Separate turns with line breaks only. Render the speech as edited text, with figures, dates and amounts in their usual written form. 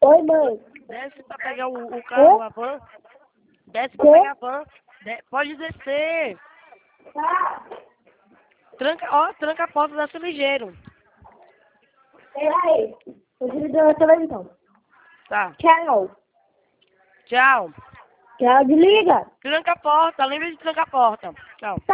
Oi, mãe.
Desce pra pegar o carro, a van. Desce pra pegar a van. Pode descer. Tranca a porta da seu ligeiro.
Peraí. Eu desligo a televisão.
Tá.
Tchau.
Tchau.
Tchau, desliga.
Tranca a porta. Lembra de trancar a porta. Tchau.